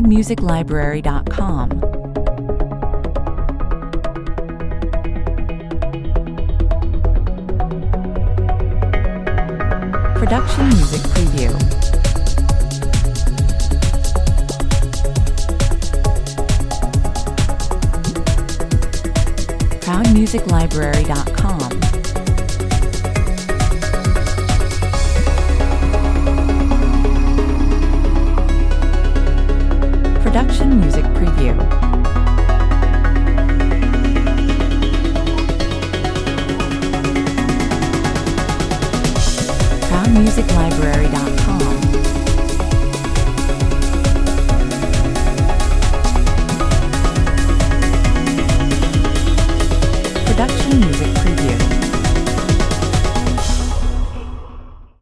ProudMusicLibrary.com. Production Music Preview. ProudMusicLibrary.com. Production Music Preview. ProudMusicLibrary.com. Production Music